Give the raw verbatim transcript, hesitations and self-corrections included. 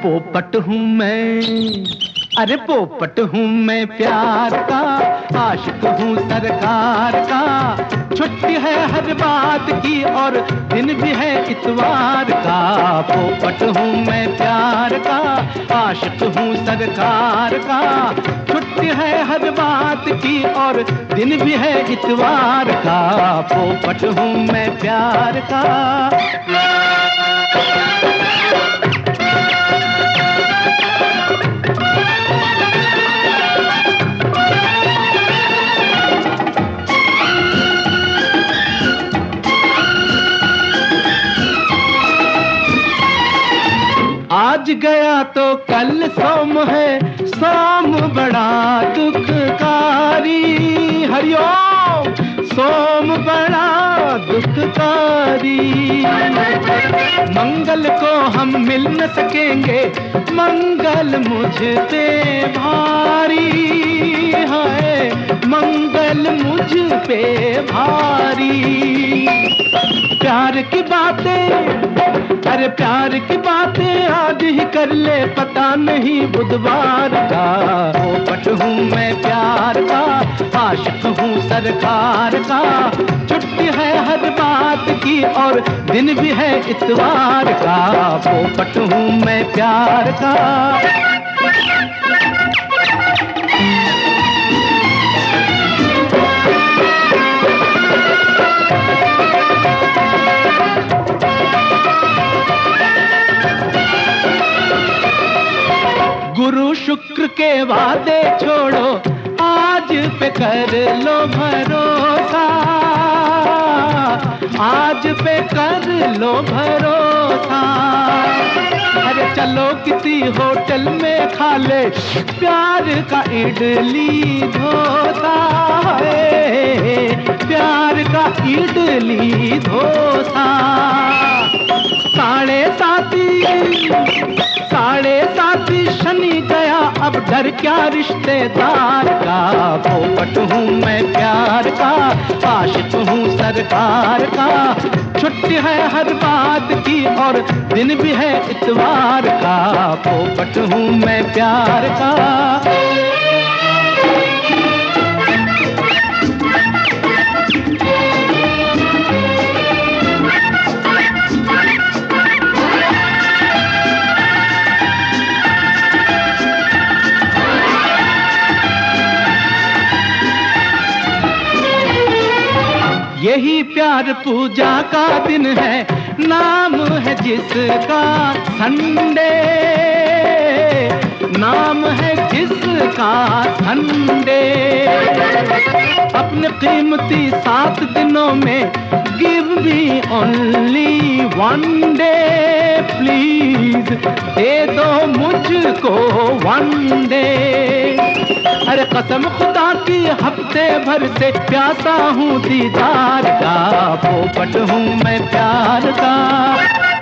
पोपट हूँ मैं, अरे पोपट हूँ मैं प्यार का, आशिक हूँ सरकार का। छुट्टी है हर बात की और दिन भी है इतवार का। पोपट हूँ मैं प्यार का, आशिक हूँ सरकार का। छुट्टी है हर बात की और दिन भी है इतवार का। पोपट हूँ मैं प्यार का। आज गया तो कल सोम है, सोम बड़ा दुखकारी। हरिओम, सोम बड़ा दुखकारी। मंगल को हम मिल न सकेंगे, मंगल मुझ पे भारी है, मंगल मुझ पे भारी। प्यार की बातें, अरे प्यार की बातें आज ही कर ले, पता नहीं बुधवार का। पोपट हूँ मैं प्यार का, आशिक हूँ सरकार का। छुट्टी है हर बात की और दिन भी है इतवार का। पोपट हूँ मैं प्यार का। गुरु शुक्र के वादे छोड़ो, आज पे कर लो भरोसा, आज पे कर लो भरोसा। अरे चलो किसी होटल में खा ले प्यार का इडली डोसा, प्यार का इडली डोसा। साढ़े साथी साढ़े साथी शनि गया, अब डर क्या रिश्तेदार का। पोपट हूँ मैं प्यार का, आशिक हूँ सरकार का। छुट्टी है हर बात की और दिन भी है इतवार का। पोपट हूँ मैं प्यार का। यही प्यार पूजा का दिन है, नाम है जिसका संडे, नाम है जिसका संडे। अपने कीमती सात दिनों में give me only one day, please दे दो मुझको वन डे। अरे कसम खुदा की हफ्ते भर से प्यासा हूँ दीदार का। पोपट हूँ मैं प्यार का।